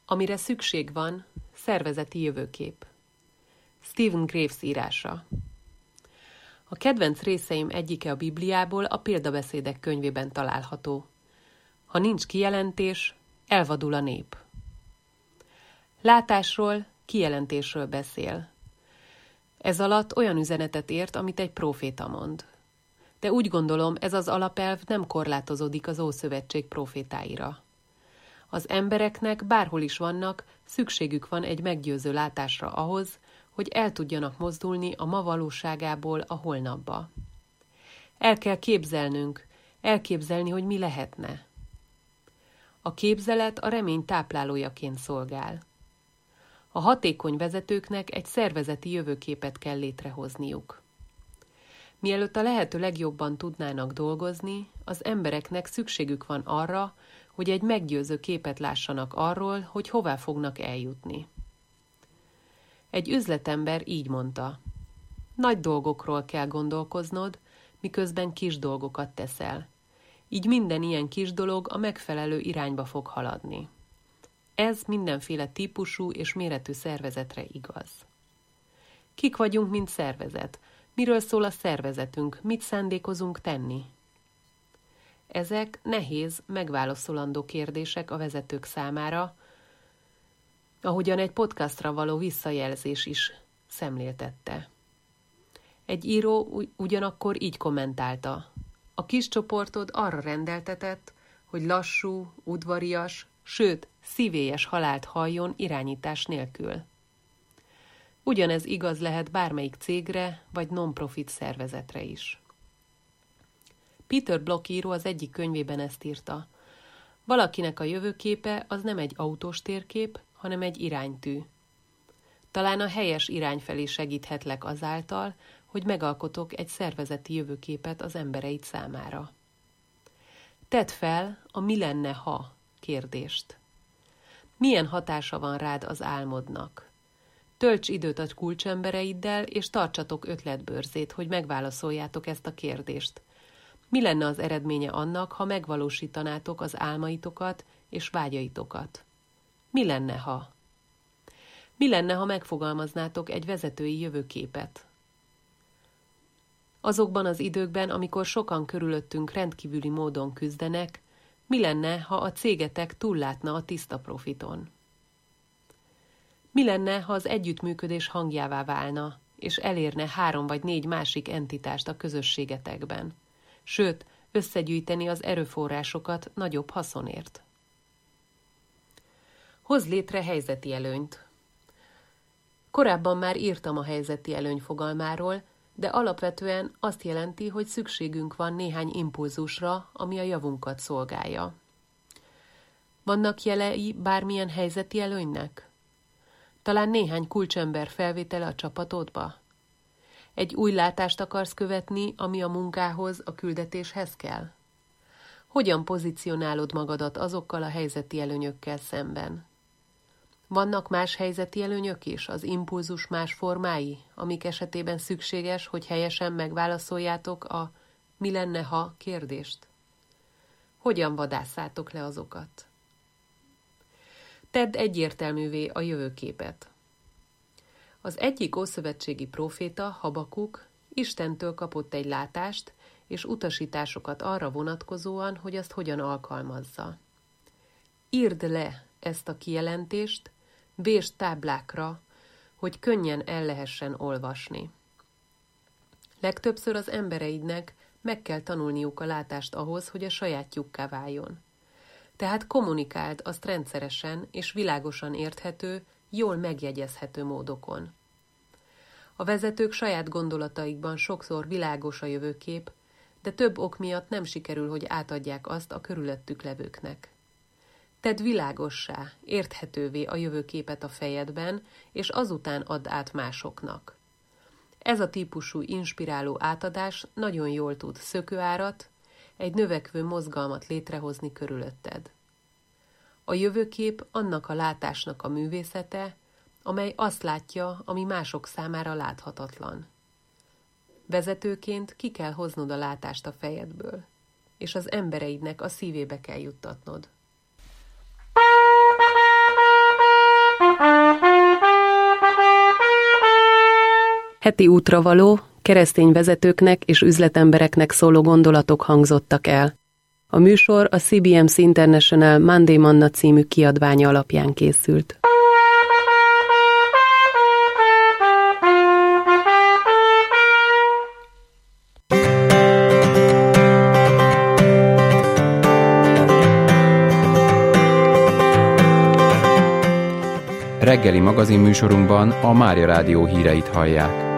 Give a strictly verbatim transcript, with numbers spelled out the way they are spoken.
Amire szükség van, szervezeti jövőkép. Stephen Graves írása. A kedvenc részeim egyike a Bibliából, a Példabeszédek könyvében található. Ha nincs kijelentés, elvadul a nép. Látásról, kijelentésről beszél. Ez alatt olyan üzenetet ért, amit egy próféta mond. De úgy gondolom, ez az alapelv nem korlátozódik az Ószövetség prófétáira. Az embereknek bárhol is vannak, szükségük van egy meggyőző látásra ahhoz, hogy el tudjanak mozdulni a ma valóságából a holnapba. El kell képzelnünk, elképzelni, hogy mi lehetne. A képzelet a remény táplálójaként szolgál. A hatékony vezetőknek egy szervezeti jövőképet kell létrehozniuk. Mielőtt a lehető legjobban tudnának dolgozni, az embereknek szükségük van arra, hogy egy meggyőző képet lássanak arról, hogy hová fognak eljutni. Egy üzletember így mondta: nagy dolgokról kell gondolkoznod, miközben kis dolgokat teszel. Így minden ilyen kis dolog a megfelelő irányba fog haladni. Ez mindenféle típusú és méretű szervezetre igaz. Kik vagyunk, mint szervezet? Miről szól a szervezetünk? Mit szándékozunk tenni? Ezek nehéz, megválaszolandó kérdések a vezetők számára, ahogyan egy podcastra való visszajelzés is szemléltette. Egy író ugyanakkor így kommentálta: a kis csoportod arra rendeltetett, hogy lassú, udvarias, sőt, szívélyes halált halljon irányítás nélkül. Ugyanez igaz lehet bármelyik cégre vagy non-profit szervezetre is. Peter Block író az egyik könyvében ezt írta: valakinek a jövőképe az nem egy autós térkép, hanem egy iránytű. Talán a helyes irány felé segíthetlek azáltal, hogy megalkotok egy szervezeti jövőképet az embereid számára. Tedd fel a mi lenne, ha kérdést. Milyen hatása van rád az álmodnak? Tölts időt a kulcsembereiddel, és tartsatok ötletbörzét, hogy megválaszoljátok ezt a kérdést. Mi lenne az eredménye annak, ha megvalósítanátok az álmaitokat és vágyaitokat? Mi lenne, ha? Mi lenne, ha megfogalmaznátok egy vezetői jövőképet? Azokban az időkben, amikor sokan körülöttünk rendkívüli módon küzdenek, mi lenne, ha a cégetek túllátna a tiszta profiton? Mi lenne, ha az együttműködés hangjává válna, és elérne három vagy négy másik entitást a közösségetekben, sőt, összegyűjteni az erőforrásokat nagyobb haszonért? Hoz létre helyzeti előnyt. Korábban már írtam a helyzeti előny fogalmáról, de alapvetően azt jelenti, hogy szükségünk van néhány impulzusra, ami a javunkat szolgálja. Vannak jelei bármilyen helyzeti előnynek? Talán néhány kulcsember felvétele a csapatodba? Egy új látást akarsz követni, ami a munkához, a küldetéshez kell? Hogyan pozícionálod magadat azokkal a helyzeti előnyökkel szemben? Vannak más helyzeti előnyök is, az impulzus más formái, amik esetében szükséges, hogy helyesen megválaszoljátok a mi lenne, ha kérdést? Hogyan vadásszátok le azokat? Tedd egyértelművé a jövőképet. Az egyik ószövetségi próféta, Habakuk, Istentől kapott egy látást és utasításokat arra vonatkozóan, hogy azt hogyan alkalmazza. Írd le ezt a kijelentést, vésd táblákra, hogy könnyen el lehessen olvasni. Legtöbbször az embereidnek meg kell tanulniuk a látást ahhoz, hogy a sajátjukká váljon. Tehát kommunikáld azt rendszeresen és világosan érthető, jól megjegyezhető módokon. A vezetők saját gondolataikban sokszor világos a jövőkép, de több ok miatt nem sikerül, hogy átadják azt a körülöttük levőknek. Tedd világossá, érthetővé a jövőképet a fejedben, és azután add át másoknak. Ez a típusú inspiráló átadás nagyon jól tud szökőárat, egy növekvő mozgalmat létrehozni körülötted. A jövőkép annak a látásnak a művészete, amely azt látja, ami mások számára láthatatlan. Vezetőként ki kell hoznod a látást a fejedből, és az embereidnek a szívébe kell juttatnod. heti útravaló, keresztény vezetőknek és üzletembereknek szóló gondolatok hangzottak el. A műsor a cé bé em cé International Monday Manna című kiadványa alapján készült. Reggeli magazinműsorunkban a Mária Rádió híreit hallják.